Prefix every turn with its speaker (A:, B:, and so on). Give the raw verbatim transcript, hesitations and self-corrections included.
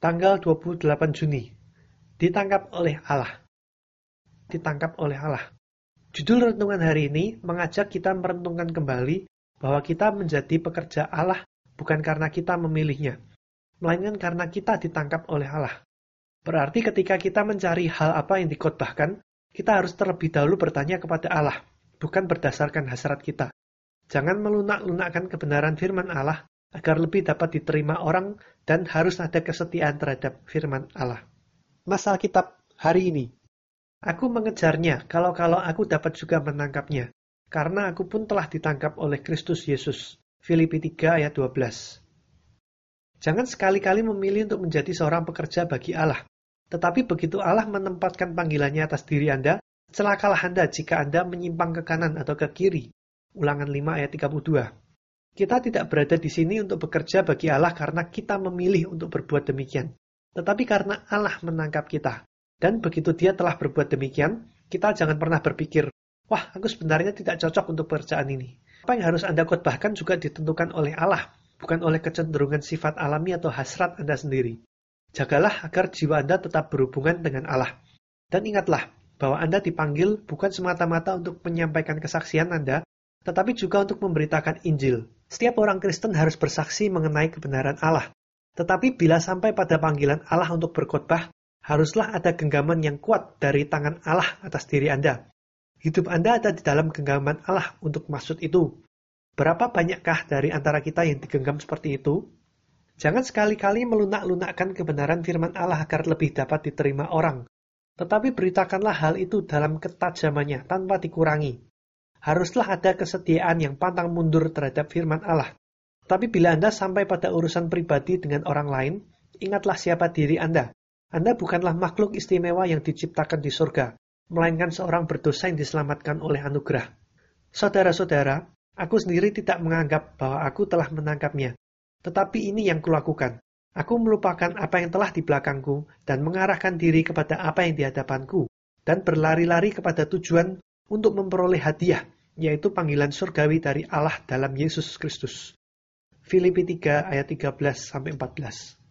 A: Tanggal dua puluh delapan Juni. Ditangkap oleh Allah. Ditangkap oleh Allah. Judul renungan hari ini mengajak kita merenungkan kembali bahwa kita menjadi pekerja Allah bukan karena kita memilihnya, melainkan karena kita ditangkap oleh Allah. Berarti ketika kita mencari hal apa yang dikhotbahkan, kita harus terlebih dahulu bertanya kepada Allah, bukan berdasarkan hasrat kita. Jangan melunak-lunakkan kebenaran firman Allah agar lebih dapat diterima orang dan harus ada kesetiaan terhadap firman Allah. Mas Alkitab hari ini. Aku mengejarnya kalau-kalau aku dapat juga menangkapnya, karena aku pun telah ditangkap oleh Kristus Yesus. Filipi tiga ayat dua belas. Jangan sekali-kali memilih untuk menjadi seorang pekerja bagi Allah. Tetapi begitu Allah menempatkan panggilannya atas diri Anda, celakalah Anda jika Anda menyimpang ke kanan atau ke kiri. Ulangan lima ayat tiga puluh dua. Kita tidak berada di sini untuk bekerja bagi Allah karena kita memilih untuk berbuat demikian, tetapi karena Allah menangkap kita. Dan begitu dia telah berbuat demikian, kita jangan pernah berpikir, wah, aku sebenarnya tidak cocok untuk pekerjaan ini. Apa yang harus Anda khotbahkan juga ditentukan oleh Allah, bukan oleh kecenderungan sifat alami atau hasrat Anda sendiri. Jagalah agar jiwa Anda tetap berhubungan dengan Allah. Dan ingatlah bahwa Anda dipanggil bukan semata-mata untuk menyampaikan kesaksian Anda, tetapi juga untuk memberitakan Injil. Setiap orang Kristen harus bersaksi mengenai kebenaran Allah. Tetapi bila sampai pada panggilan Allah untuk berkhotbah, haruslah ada genggaman yang kuat dari tangan Allah atas diri Anda. Hidup Anda ada di dalam genggaman Allah untuk maksud itu. Berapa banyakkah dari antara kita yang digenggam seperti itu? Jangan sekali-kali melunak-lunakkan kebenaran firman Allah agar lebih dapat diterima orang. Tetapi beritakanlah hal itu dalam ketajamannya tanpa dikurangi. Haruslah ada kesetiaan yang pantang mundur terhadap firman Allah. Tapi bila Anda sampai pada urusan pribadi dengan orang lain, ingatlah siapa diri Anda. Anda bukanlah makhluk istimewa yang diciptakan di surga, melainkan seorang berdosa yang diselamatkan oleh anugerah. Saudara-saudara, aku sendiri tidak menganggap bahwa aku telah menangkapnya. Tetapi ini yang kulakukan. Aku melupakan apa yang telah di belakangku dan mengarahkan diri kepada apa yang di hadapanku, dan berlari-lari kepada tujuan untuk memperoleh hadiah, yaitu panggilan surgawi dari Allah dalam Yesus Kristus. Filipi tiga ayat tiga belas sampai empat belas.